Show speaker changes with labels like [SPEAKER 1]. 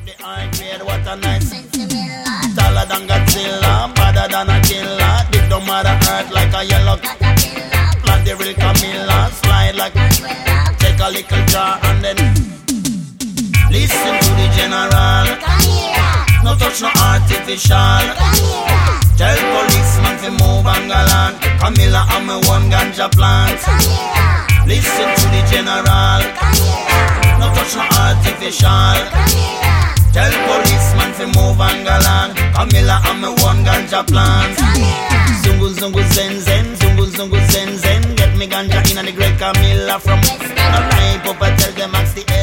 [SPEAKER 1] the high grade, what a nice taller than Godzilla, badder than a killer. Dig down mother earth like a yellow plant the real Camilla. Slide like take a little jar and then listen to the general. No touch no artificial. Tell policeman to move and galant. Camilla and me one ganja plant. Listen to the general. No touch no artificial. Tell policeman to move and galant. Camilla and me one ganja plant. Zungu zungu zen zen, zungu zungu zen zen. Get me ganja in and the great Camilla from West. Alright, Papa tell them ask the